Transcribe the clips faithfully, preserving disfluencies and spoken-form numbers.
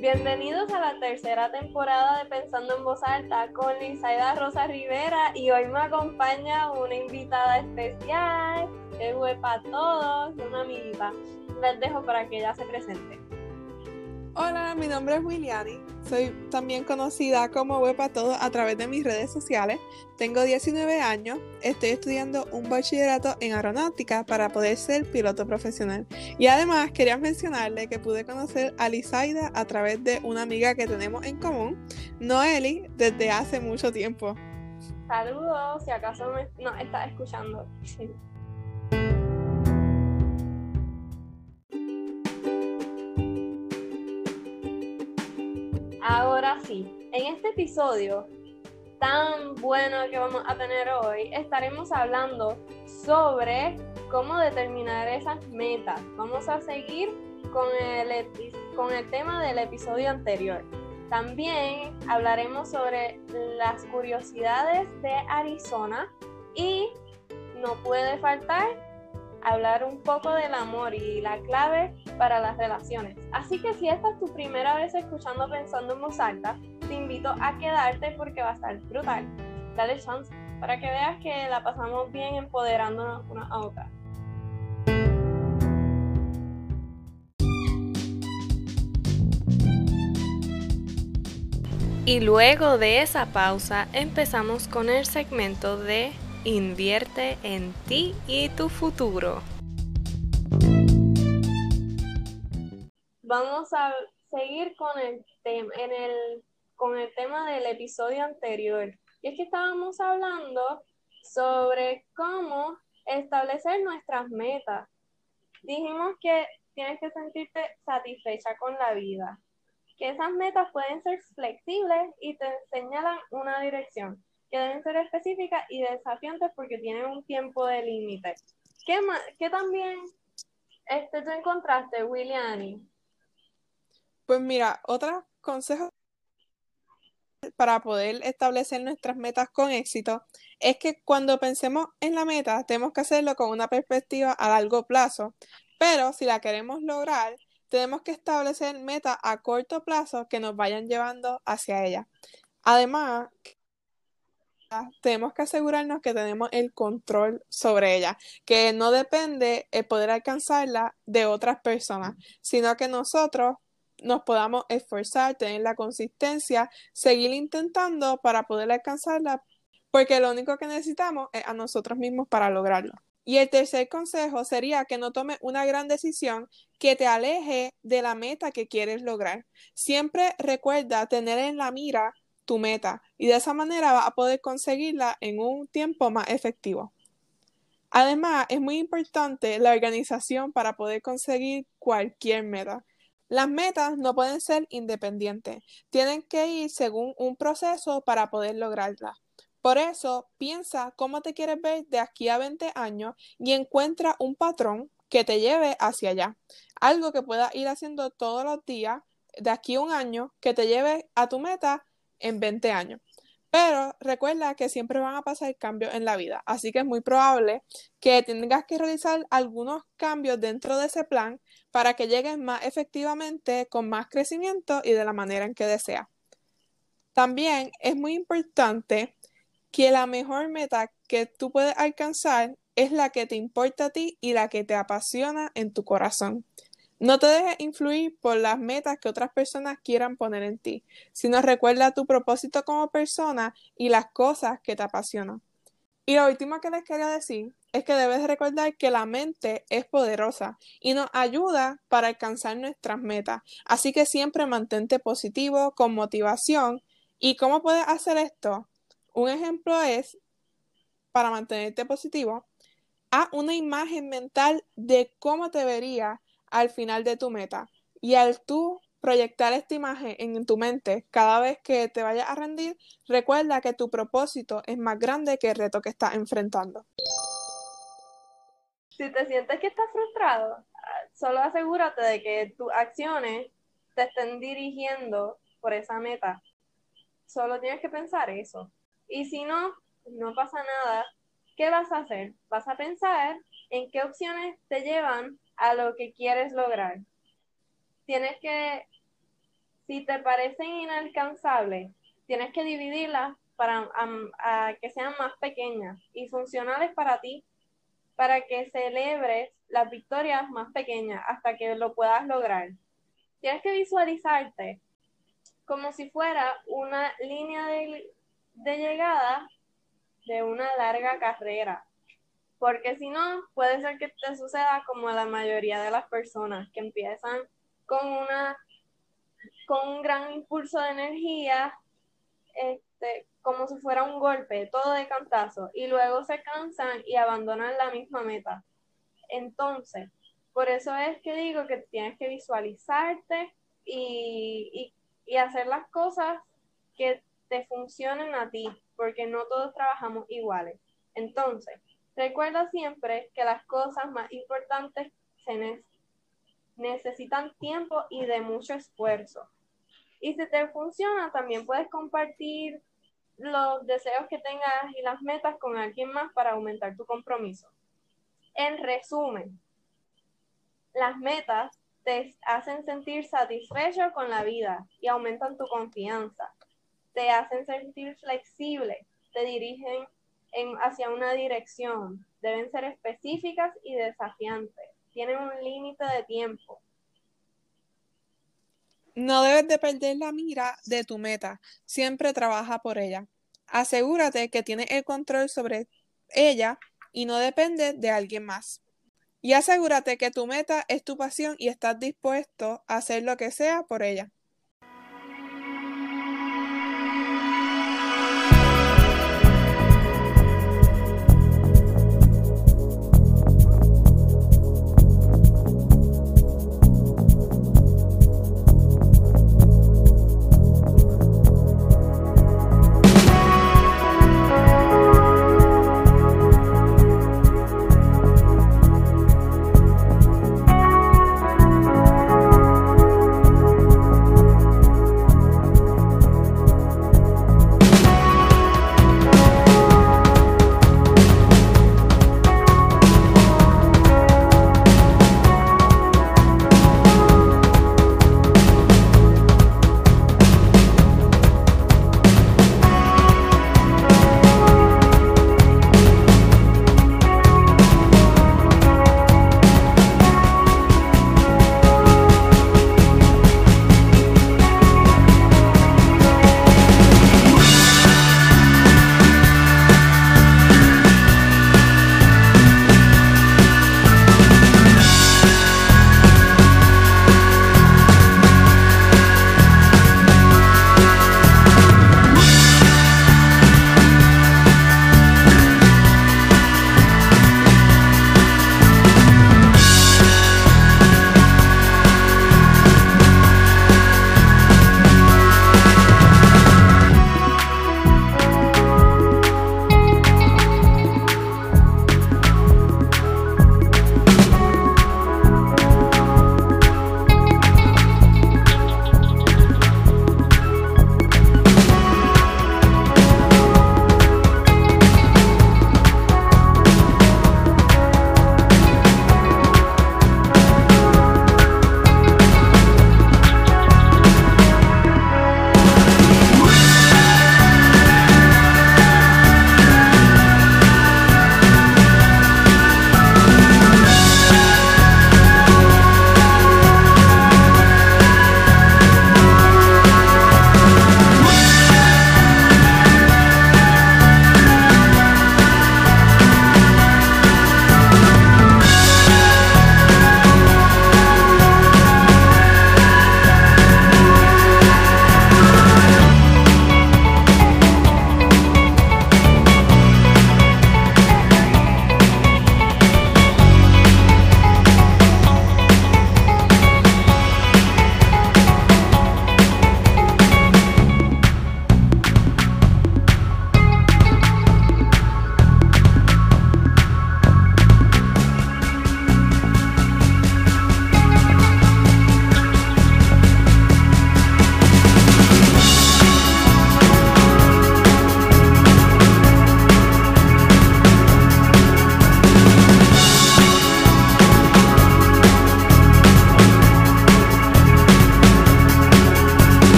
Bienvenidos a la tercera temporada de Pensando en Voz Alta con Lizaida Rosa Rivera y hoy me acompaña una invitada especial, que es para todos, una amiguita. Les dejo para que ella se presente. Hola, mi nombre es Wiliani, soy también conocida como Web para Todos a través de mis redes sociales. Tengo diecinueve años, estoy estudiando un bachillerato en aeronáutica para poder ser piloto profesional. Y además quería mencionarle que pude conocer a Lizaida a través de una amiga que tenemos en común, Noeli, desde hace mucho tiempo. Saludos, si acaso me no estás escuchando. Ahora sí, en este episodio tan bueno que vamos a tener hoy, estaremos hablando sobre cómo determinar esas metas. Vamos a seguir con el, con el tema del episodio anterior. También hablaremos sobre las curiosidades de Arizona y no puede faltar hablar un poco del amor y la clave para las relaciones. Así que si esta es tu primera vez escuchando Pensando en Voz Alta, te invito a quedarte porque va a estar brutal. Dale chance para que veas que la pasamos bien empoderándonos una a otra. Y luego de esa pausa empezamos con el segmento de Invierte en ti y tu futuro. Vamos a seguir con el tema en el con el tema del episodio anterior. Y es que estábamos hablando sobre cómo establecer nuestras metas. Dijimos que tienes que sentirte satisfecha con la vida, que esas metas pueden ser flexibles y te señalan una dirección, que deben ser específicas y desafiantes porque tienen un tiempo de límite. ¿Qué, ¿Qué también este, tú encontraste, Wiliani? Pues mira, otros consejos para poder establecer nuestras metas con éxito es que cuando pensemos en la meta tenemos que hacerlo con una perspectiva a largo plazo, pero si la queremos lograr tenemos que establecer metas a corto plazo que nos vayan llevando hacia ella. Además, tenemos que asegurarnos que tenemos el control sobre ella, que no depende el poder alcanzarla de otras personas, sino que nosotros nos podamos esforzar, tener la consistencia, seguir intentando para poder alcanzarla, porque lo único que necesitamos es a nosotros mismos para lograrlo. Y el tercer consejo sería que no tomes una gran decisión que te aleje de la meta que quieres lograr. Siempre recuerda tener en la mira tu meta y de esa manera vas a poder conseguirla en un tiempo más efectivo. Además, es muy importante la organización para poder conseguir cualquier meta. Las metas no pueden ser independientes, tienen que ir según un proceso para poder lograrlas. Por eso, piensa cómo te quieres ver de aquí a veinte años y encuentra un patrón que te lleve hacia allá. Algo que puedas ir haciendo todos los días de aquí a un año que te lleve a tu meta en veinte años. Pero recuerda que siempre van a pasar cambios en la vida, así que es muy probable que tengas que realizar algunos cambios dentro de ese plan para que llegues más efectivamente con más crecimiento y de la manera en que deseas. También es muy importante que la mejor meta que tú puedes alcanzar es la que te importa a ti y la que te apasiona en tu corazón. No te dejes influir por las metas que otras personas quieran poner en ti, sino recuerda tu propósito como persona y las cosas que te apasionan. Y lo último que les quería decir es que debes recordar que la mente es poderosa y nos ayuda para alcanzar nuestras metas. Así que siempre mantente positivo, con motivación. ¿Y cómo puedes hacer esto? Un ejemplo es, para mantenerte positivo, haz una imagen mental de cómo te verías al final de tu meta. Y al tú proyectar esta imagen en tu mente cada vez que te vayas a rendir, recuerda que tu propósito es más grande que el reto que estás enfrentando. Si te sientes que estás frustrado, solo asegúrate de que tus acciones te estén dirigiendo por esa meta. Solo tienes que pensar eso. Y si no, no pasa nada. ¿Qué vas a hacer? Vas a pensar en qué opciones te llevan a lo que quieres lograr. Tienes que Si te parecen inalcanzables, tienes que dividirlas para um, a que sean más pequeñas y funcionales para ti, para que celebres las victorias más pequeñas hasta que lo puedas lograr. Tienes que visualizarte como si fuera una línea de, de llegada de una larga carrera, porque si no, puede ser que te suceda como a la mayoría de las personas que empiezan con una con un gran impulso de energía, este, como si fuera un golpe, todo de cantazo, y luego se cansan y abandonan la misma meta. Entonces, por eso es que digo que tienes que visualizarte y, y, y hacer las cosas que te funcionen a ti, porque no todos trabajamos iguales. Entonces, recuerda siempre que las cosas más importantes se ne- necesitan tiempo y de mucho esfuerzo. Y si te funciona, también puedes compartir los deseos que tengas y las metas con alguien más para aumentar tu compromiso. En resumen, las metas te hacen sentir satisfecho con la vida y aumentan tu confianza. Te hacen sentir flexible, te dirigen en, hacia una dirección. Deben ser específicas y desafiantes. Tienen un límite de tiempo. No debes de perder la mira de tu meta. Siempre trabaja por ella. Asegúrate que tienes el control sobre ella y no depende de alguien más. Y asegúrate que tu meta es tu pasión y estás dispuesto a hacer lo que sea por ella.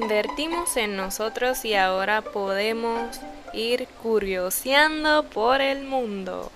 invertimos en nosotros y ahora podemos ir curioseando por el mundo.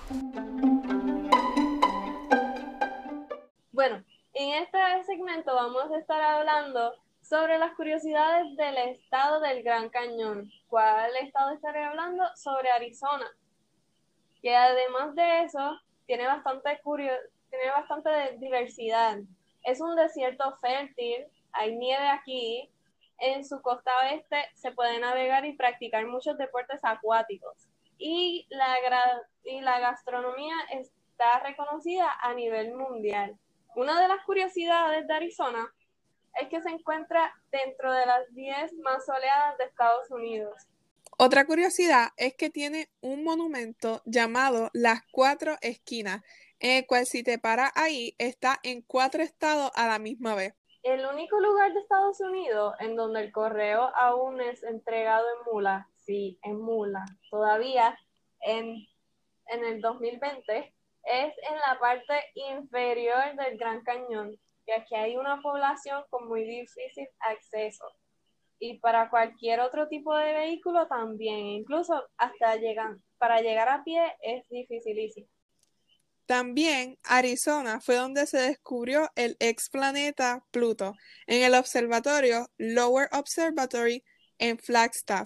Bueno, en este segmento vamos a estar hablando sobre las curiosidades del estado del Gran Cañón. ¿Cuál estado estaré hablando? Sobre Arizona, que además de eso tiene bastante curio- tiene bastante diversidad. Es un desierto fértil, hay nieve aquí. En su costa oeste se puede navegar y practicar muchos deportes acuáticos. Y la, gra- y la gastronomía está reconocida a nivel mundial. Una de las curiosidades de Arizona es que se encuentra dentro de las diez más soleadas de Estados Unidos. Otra curiosidad es que tiene un monumento llamado Las Cuatro Esquinas, en el cual si te paras ahí, está en cuatro estados a la misma vez. El único lugar de Estados Unidos en donde el correo aún es entregado en mula, sí, en mula, todavía en, en el dos mil veinte, es en la parte inferior del Gran Cañón, que aquí hay una población con muy difícil acceso. Y para cualquier otro tipo de vehículo también, incluso hasta llegar, para llegar a pie es dificilísimo. También Arizona fue donde se descubrió el explaneta Pluto, en el observatorio Lower Observatory en Flagstaff.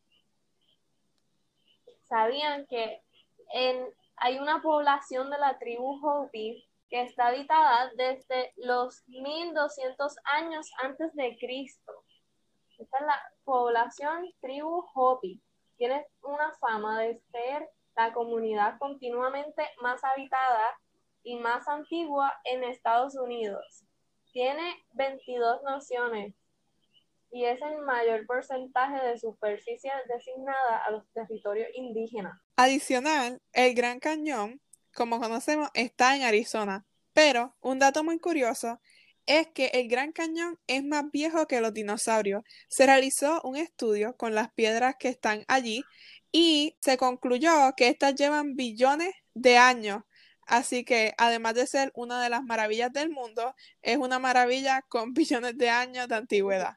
¿Sabían que en, hay una población de la tribu Hopi que está habitada desde los mil doscientos años antes de Cristo? Esta es la población tribu Hopi. Tiene una fama de ser la comunidad continuamente más habitada y más antigua en Estados Unidos. Tiene veintidós naciones y es el mayor porcentaje de superficie designada a los territorios indígenas. Adicional, el Gran Cañón, como conocemos, está en Arizona, pero un dato muy curioso es que el Gran Cañón es más viejo que los dinosaurios. Se realizó un estudio con las piedras que están allí y se concluyó que estas llevan billones de años. Así que, además de ser una de las maravillas del mundo, es una maravilla con billones de años de antigüedad.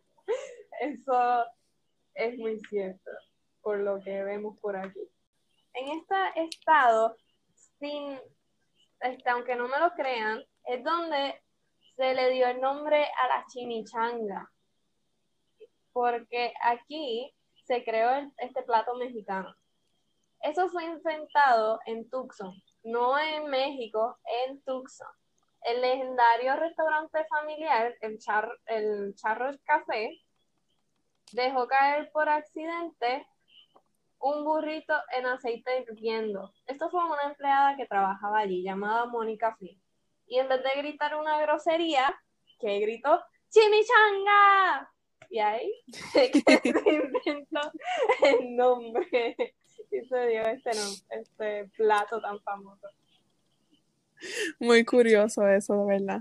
Eso es muy cierto, por lo que vemos por aquí. En este estado, sin, este, aunque no me lo crean, es donde se le dio el nombre a la chimichanga, porque aquí se creó el, este plato mexicano. Eso fue inventado en Tucson, no en México, en Tucson. El legendario restaurante familiar, el, Char, el Charros Café, dejó caer por accidente un burrito en aceite hirviendo. Esto fue una empleada que trabajaba allí, llamada Mónica Flynn. Y en vez de gritar una grosería, que gritó ¡Chimichanga! Y ahí se inventó el nombre y se dio este, nombre, este plato tan famoso. Muy curioso eso, de verdad.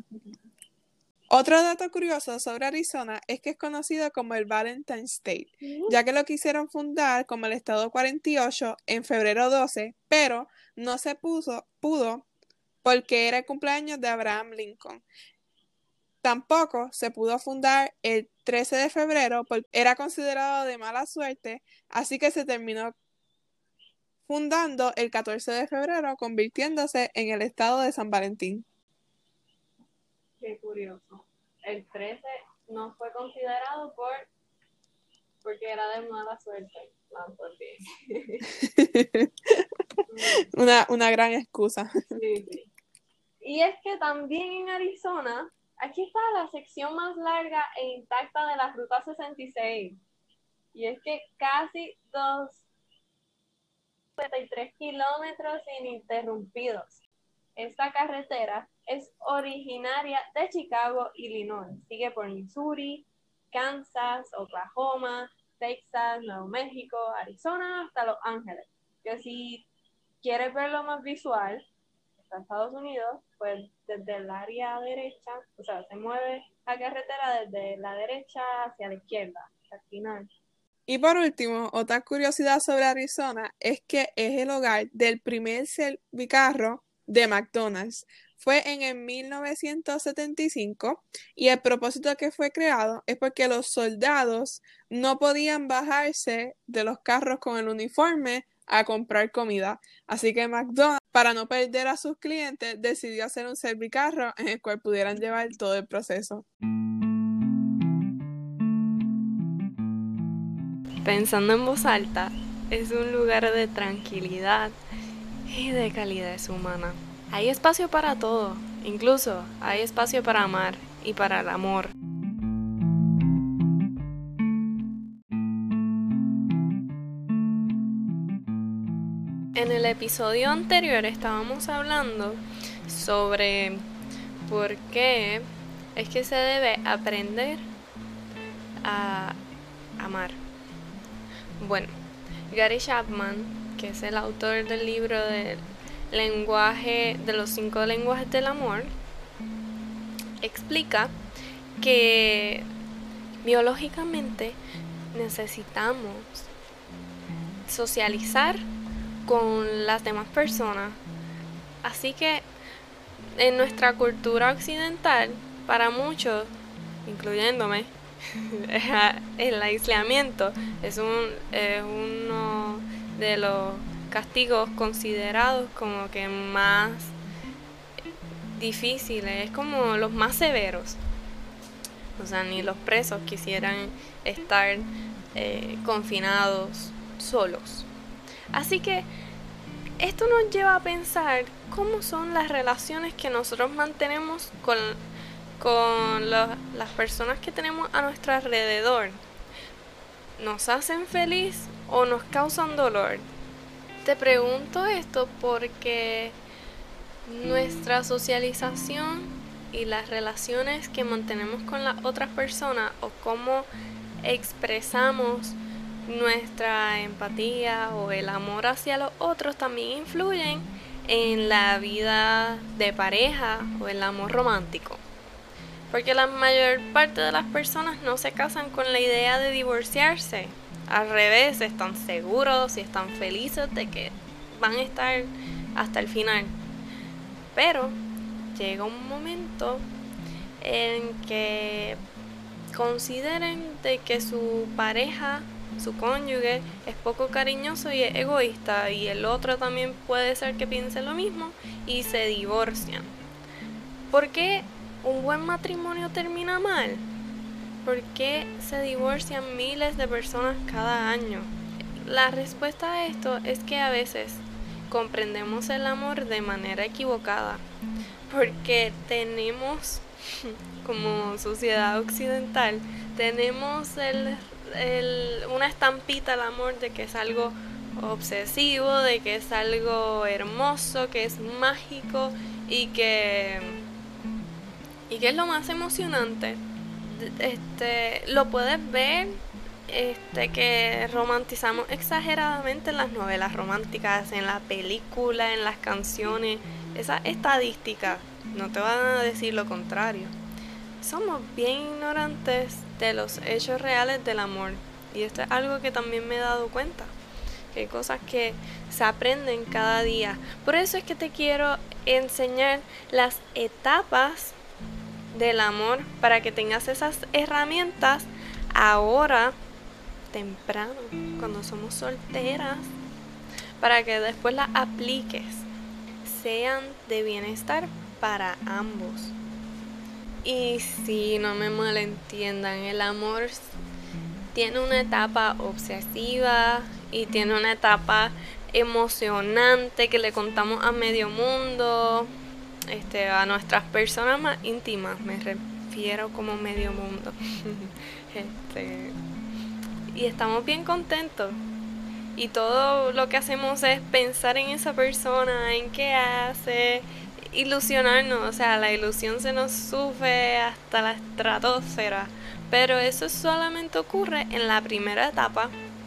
Otro dato curioso sobre Arizona es que es conocido como el Valentine State, ya que lo quisieron fundar como el Estado cuarenta y ocho en febrero doce, pero no se puso, pudo porque era el cumpleaños de Abraham Lincoln. Tampoco se pudo fundar el trece de febrero porque era considerado de mala suerte, así que se terminó fundando el catorce de febrero, convirtiéndose en el estado de San Valentín. Qué curioso. El trece no fue considerado por porque era de mala suerte. No, porque... una, una gran excusa. Sí, sí. Y es que también en Arizona, aquí está la sección más larga e intacta de la Ruta sesenta y seis. Y es que casi doscientos setenta y tres kilómetros ininterrumpidos. Esta carretera es originaria de Chicago, Illinois. Sigue por Missouri, Kansas, Oklahoma, Texas, Nuevo México, Arizona, hasta Los Ángeles. Que si quieres verlo más visual, está Estados Unidos, pues desde el área derecha, o sea, se mueve la carretera desde la derecha hacia la izquierda, al final. Y por último, otra curiosidad sobre Arizona es que es el hogar del primer servicarro de McDonald's. fue en el mil novecientos setenta y cinco y el propósito que fue creado es porque los soldados no podían bajarse de los carros con el uniforme a comprar comida. Así que McDonald's, para no perder a sus clientes, decidió hacer un servicarro en el cual pudieran llevar todo el proceso. Pensando en voz alta, es un lugar de tranquilidad y de calidez humana. Hay espacio para todo, incluso hay espacio para amar y para el amor. En el episodio anterior estábamos hablando sobre por qué es que se debe aprender a amar. Bueno, Gary Chapman, que es el autor del libro del lenguaje de los cinco lenguajes del amor, explica que biológicamente necesitamos socializar con las demás personas. Así que en nuestra cultura occidental, para muchos, incluyéndome, el aislamiento es, un, es uno de los castigos considerados como que más difíciles, es como los más severos. O sea, ni los presos quisieran estar eh, confinados solos. Así que esto nos lleva a pensar cómo son las relaciones que nosotros mantenemos con, con los, las personas que tenemos a nuestro alrededor. ¿Nos hacen feliz o nos causan dolor? Te pregunto esto porque nuestra socialización y las relaciones que mantenemos con las otras personas o cómo expresamos nuestra empatía o el amor hacia los otros también influyen en la vida de pareja o el amor romántico. Porque la mayor parte de las personas no se casan con la idea de divorciarse. Al revés, están seguros y están felices de que van a estar hasta el final. Pero llega un momento en que consideren de que su pareja, su cónyuge, es poco cariñoso y es egoísta, y el otro también puede ser que piense lo mismo, y se divorcian. ¿Por qué un buen matrimonio termina mal? ¿Por qué se divorcian miles de personas cada año? La respuesta a esto es que a veces comprendemos el amor de manera equivocada, porque tenemos, como sociedad occidental, tenemos el, el, una estampita al amor de que es algo obsesivo, de que es algo hermoso, que es mágico y que, y que es lo más emocionante. Este, lo puedes ver, este, que romantizamos exageradamente en las novelas románticas, en la película, en las canciones. Esas estadísticas no te van a decir lo contrario. Somos bien ignorantes de los hechos reales del amor, y esto es algo que también me he dado cuenta, que hay cosas que se aprenden cada día. Por eso es que te quiero enseñar las etapas del amor, para que tengas esas herramientas ahora, temprano, cuando somos solteras, para que después las apliques, sean de bienestar para ambos. Y si no me malentiendan, el amor tiene una etapa obsesiva y tiene una etapa emocionante que le contamos a medio mundo, este, a nuestras personas más íntimas, me refiero como medio mundo. este, y estamos bien contentos, y todo lo que hacemos es pensar en esa persona, en qué hace, ilusionarnos. O sea, la ilusión se nos sube hasta la estratosfera, pero eso solamente ocurre en la primera etapa.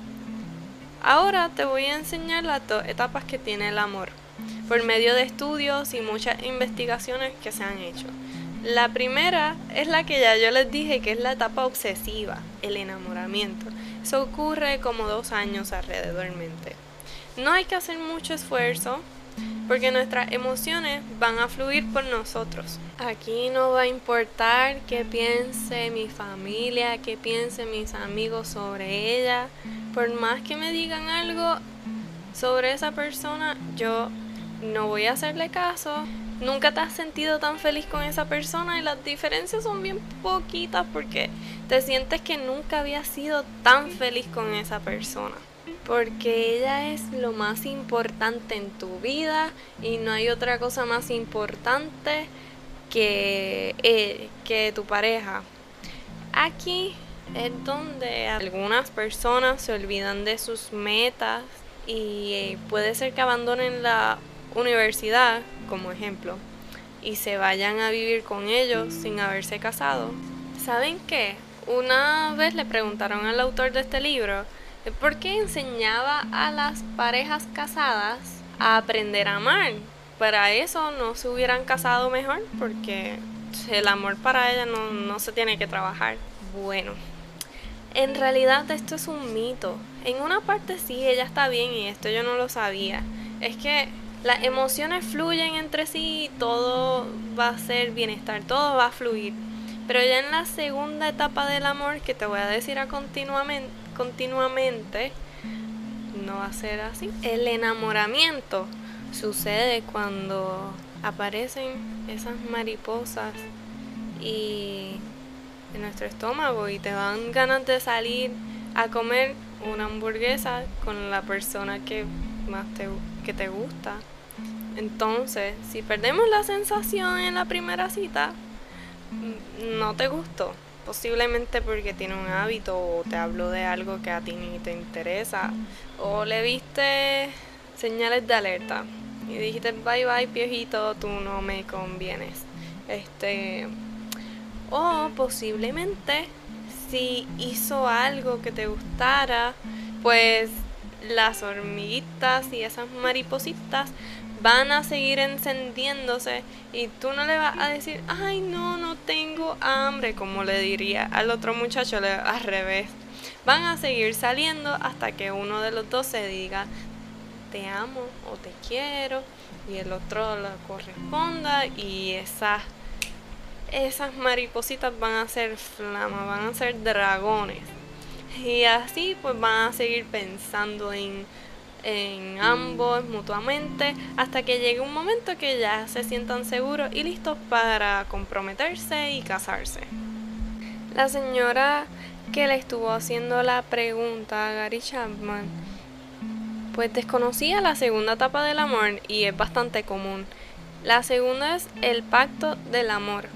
Ahora te voy a enseñar las dos etapas que tiene el amor, por medio de estudios y muchas investigaciones que se han hecho. La primera es la que ya yo les dije, que es la etapa obsesiva, el enamoramiento. Eso ocurre como dos años alrededormente. No hay que hacer mucho esfuerzo, porque nuestras emociones van a fluir por nosotros. Aquí no va a importar qué piense mi familia, qué piensen mis amigos sobre ella. Por más que me digan algo sobre esa persona, yo no voy a hacerle caso. Nunca te has sentido tan feliz con esa persona y las diferencias son bien poquitas porque te sientes que nunca habías sido tan feliz con esa persona. Porque ella es lo más importante en tu vida y no hay otra cosa más importante que, eh, que tu pareja. Aquí es donde algunas personas se olvidan de sus metas y eh, puede ser que abandonen la universidad, como ejemplo, y se vayan a vivir con ellos sin haberse casado. ¿Saben qué? Una vez le preguntaron al autor de este libro por qué enseñaba a las parejas casadas a aprender a amar. Para eso no se hubieran casado mejor, porque el amor para ella no, no se tiene que trabajar. Bueno, en realidad esto es un mito. En una parte sí, ella está bien y esto yo no lo sabía. Es que las emociones fluyen entre sí y todo va a ser bienestar, todo va a fluir. Pero ya en la segunda etapa del amor, que te voy a decir a continuamente, continuamente, no va a ser así. El enamoramiento sucede cuando aparecen esas mariposas y en nuestro estómago y te dan ganas de salir a comer una hamburguesa con la persona que más te, que te gusta. Entonces, si perdemos la sensación en la primera cita, no te gustó, posiblemente porque tiene un hábito o te habló de algo que a ti ni te interesa o le viste señales de alerta y dijiste bye bye piojito, tú no me convienes. Este o posiblemente si hizo algo que te gustara, pues las hormiguitas y esas maripositas van a seguir encendiéndose y tú no le vas a decir, ay no, no tengo hambre, como le diría al otro muchacho, al revés. Van a seguir saliendo hasta que uno de los dos se diga, te amo o te quiero, y el otro lo corresponda y esas, esas maripositas van a ser flamas, van a ser dragones. Y así pues van a seguir pensando en en ambos mutuamente hasta que llegue un momento que ya se sientan seguros y listos para comprometerse y casarse. La señora que le estuvo haciendo la pregunta a Gary Chapman pues desconocía la segunda etapa del amor y es bastante común. La segunda es el pacto del amor.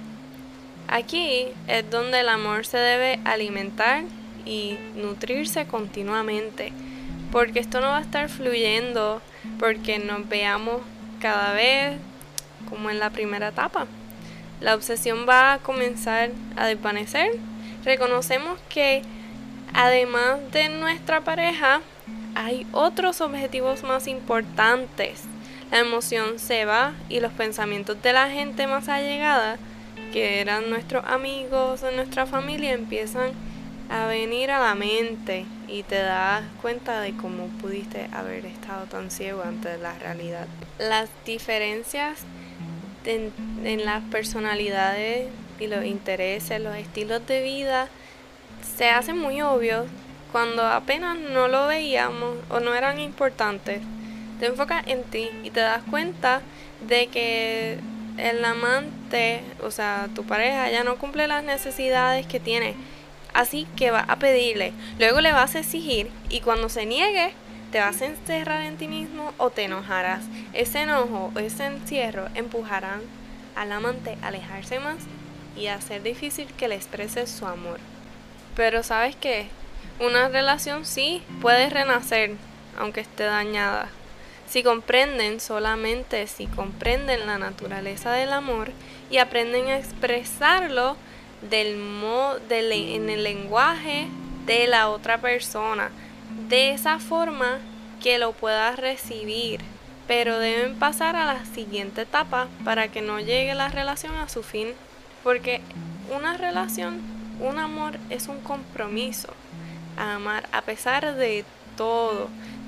Aquí es donde el amor se debe alimentar y nutrirse continuamente, porque esto no va a estar fluyendo porque nos veamos cada vez como en la primera etapa. La obsesión va a comenzar a desvanecer. Reconocemos que además de nuestra pareja hay otros objetivos más importantes. La emoción se va y los pensamientos de la gente más allegada, que eran nuestros amigos o nuestra familia, empiezan a venir a la mente y te das cuenta de cómo pudiste haber estado tan ciego ante la realidad. Las diferencias en, en las personalidades y los intereses, los estilos de vida se hacen muy obvios cuando apenas no lo veíamos o no eran importantes. Te enfocas en ti y te das cuenta de que el amante, o sea, tu pareja ya no cumple las necesidades que tiene. Así que vas a pedirle, luego le vas a exigir y cuando se niegue te vas a encerrar en ti mismo o te enojarás. Ese enojo o ese encierro empujarán al amante a alejarse más y a hacer difícil que le exprese su amor. Pero ¿sabes qué? Una relación sí puede renacer aunque esté dañada. Si comprenden, solamente si comprenden la naturaleza del amor y aprenden a expresarlo del mo del, en el lenguaje de la otra persona, de esa forma que lo pueda recibir, pero deben pasar a la siguiente etapa para que no llegue la relación a su fin, porque una relación, un amor es un compromiso a amar a pesar de todo,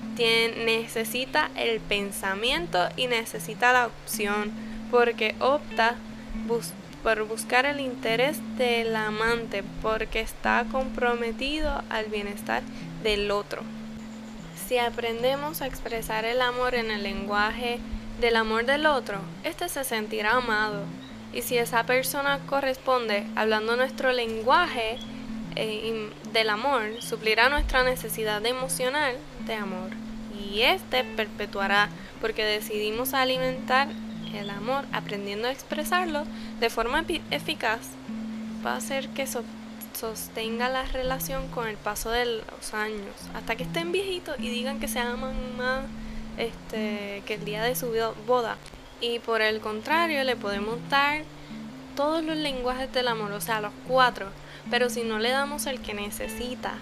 tiene, necesita el pensamiento y necesita la opción, porque opta bus- por buscar el interés del amante, porque está comprometido al bienestar del otro. Si aprendemos a expresar el amor en el lenguaje del amor del otro, este se sentirá amado. Y si esa persona corresponde hablando nuestro lenguaje eh, del amor, suplirá nuestra necesidad emocional de amor. Y este perpetuará, porque decidimos alimentar el amor aprendiendo a expresarlo de forma eficaz, va a hacer que so sostenga la relación con el paso de los años, hasta que estén viejitos y digan que se aman más este, que el día de su boda. Y por el contrario, le podemos dar todos los lenguajes del amor, o sea, los cuatro, pero si no le damos el que necesita,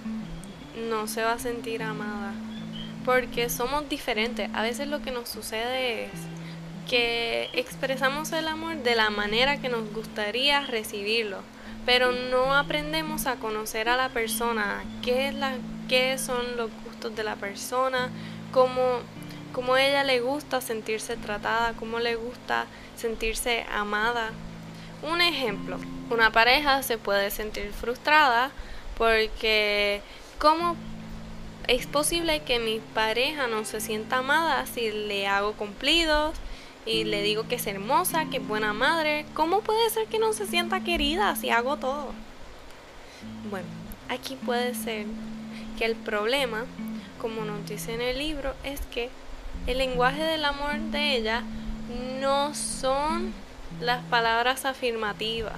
no se va a sentir amada, porque somos diferentes. A veces lo que nos sucede es que expresamos el amor de la manera que nos gustaría recibirlo, pero no aprendemos a conocer a la persona, qué, es la, qué son los gustos de la persona, cómo, cómo a ella le gusta sentirse tratada, cómo le gusta sentirse amada. Un ejemplo, una pareja se puede sentir frustrada porque ¿cómo es posible que mi pareja no se sienta amada si le hago cumplidos y le digo que es hermosa, que es buena madre? ¿Cómo puede ser que no se sienta querida si hago todo? Bueno, aquí puede ser que el problema, como nos dice en el libro, es que el lenguaje del amor de ella no son las palabras afirmativas,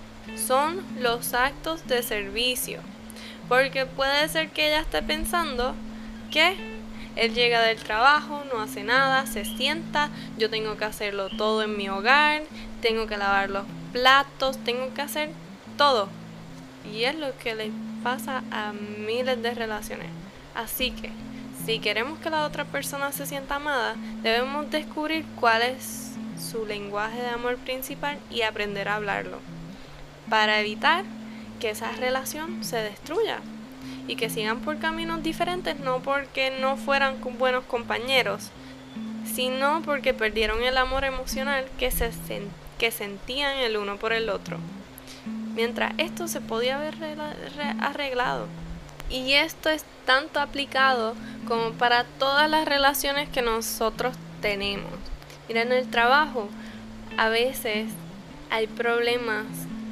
son los actos de servicio, porque puede ser que ella esté pensando que él llega del trabajo, no hace nada, se sienta, yo tengo que hacerlo todo en mi hogar, tengo que lavar los platos, tengo que hacer todo, y es lo que le pasa a miles de relaciones. Así que si queremos que la otra persona se sienta amada, debemos descubrir cuál es su lenguaje de amor principal y aprender a hablarlo, para evitar que esa relación se destruya y que sigan por caminos diferentes, no porque no fueran buenos compañeros, sino porque perdieron el amor emocional que, se sen que sentían el uno por el otro, mientras esto se podía haber arreglado. Y esto es tanto aplicado como para todas las relaciones que nosotros tenemos. Mira, en el trabajo a veces hay problemas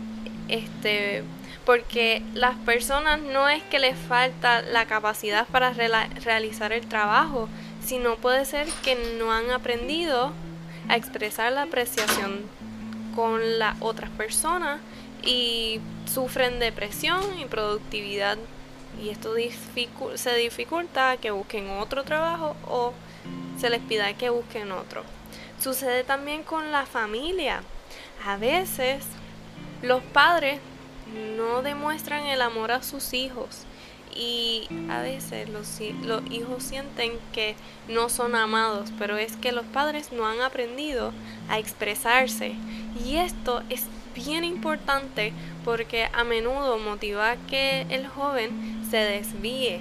este, porque las personas no es que les falta la capacidad para realizar el trabajo, sino puede ser que no han aprendido a expresar la apreciación con las otras personas y sufren depresión y productividad, y esto dificu- se dificulta que busquen otro trabajo o se les pida que busquen otro. Sucede también con la familia. A veces los padres no demuestran el amor a sus hijos y a veces los, los hijos sienten que no son amados, pero es que los padres no han aprendido a expresarse, y esto es bien importante porque a menudo motiva a que el joven se desvíe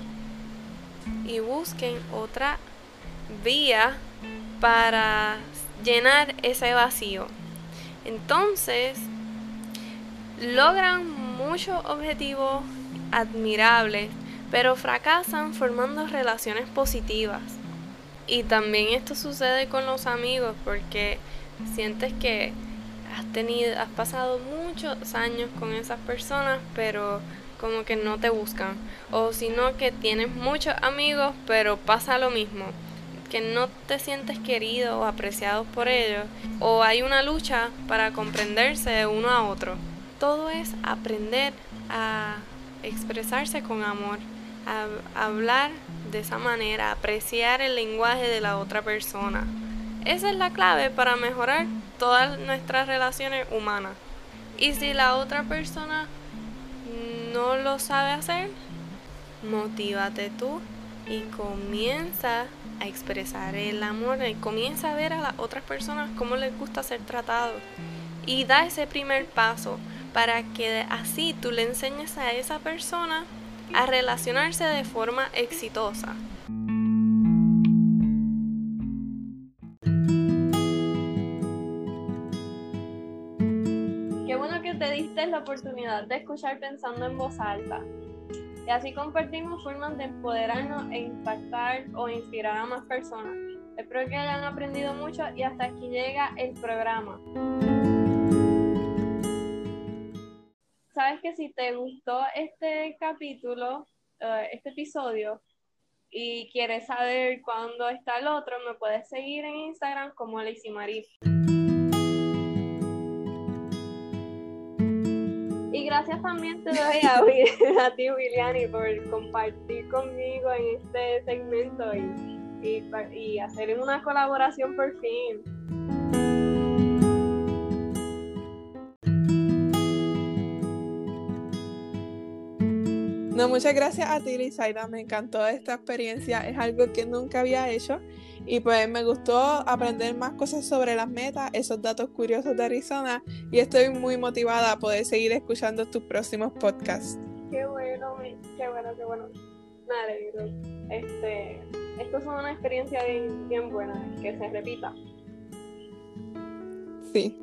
y busquen otra vía para llenar ese vacío. Entonces logran muchos objetivos admirables, pero fracasan formando relaciones positivas. Y también esto sucede con los amigos, porque sientes que has tenido, has pasado muchos años con esas personas, pero como que no te buscan, o sino que tienes muchos amigos, pero pasa lo mismo, que no te sientes querido o apreciado por ellos, o hay una lucha para comprenderse uno a otro. Todo es aprender a expresarse con amor, a hablar de esa manera, apreciar el lenguaje de la otra persona. Esa es la clave para mejorar todas nuestras relaciones humanas. Y si la otra persona no lo sabe hacer, motívate tú y comienza a expresar el amor, y comienza a ver a las otras personas cómo les gusta ser tratados, y da ese primer paso para que así tú le enseñes a esa persona a relacionarse de forma exitosa. te diste la oportunidad de escuchar Pensando en Voz Alta. Y así compartimos formas de empoderarnos e impactar o inspirar a más personas. Espero que hayan aprendido mucho y hasta aquí llega el programa. Sabes que si te gustó este capítulo, uh, este episodio, y quieres saber cuándo está el otro, me puedes seguir en Instagram como Lacey Marie. Y gracias también te doy a, a ti, Williani, por compartir conmigo en este segmento y, y, y hacer una colaboración por fin. No, muchas gracias a ti, Lizaida. Me encantó esta experiencia. Es algo que nunca había hecho. Y pues me gustó aprender más cosas sobre las metas, esos datos curiosos de Arizona. Y estoy muy motivada a poder seguir escuchando tus próximos podcasts. Qué bueno, qué bueno, qué bueno. Me alegro. Este, esto es una experiencia bien, bien buena, que se repita. Sí.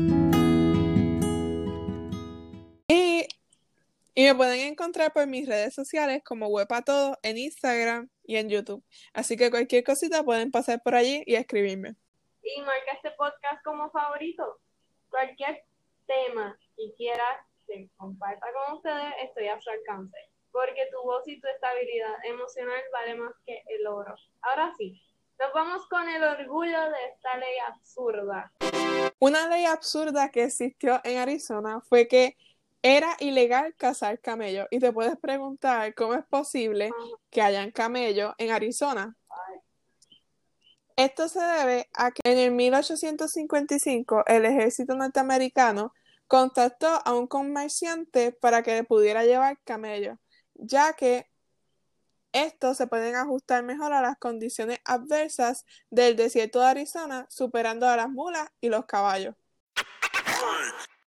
Y, y me pueden encontrar por mis redes sociales como Huepa Todo en Instagram y en YouTube. Así que cualquier cosita pueden pasar por allí y escribirme. Y marca este podcast como favorito. Cualquier tema que quieras que comparta con ustedes, estoy a su alcance. Porque tu voz y tu estabilidad emocional vale más que el oro. Ahora sí, nos vamos con el orgullo de esta ley absurda. Una ley absurda que existió en Arizona fue que era ilegal cazar camellos. Y te puedes preguntar cómo es posible uh-huh. que hayan camellos en Arizona. Ay. Esto se debe a que en el mil ochocientos cincuenta y cinco el ejército norteamericano contactó a un comerciante para que le pudiera llevar camellos, ya que estos se pueden ajustar mejor a las condiciones adversas del desierto de Arizona, superando a las mulas y los caballos.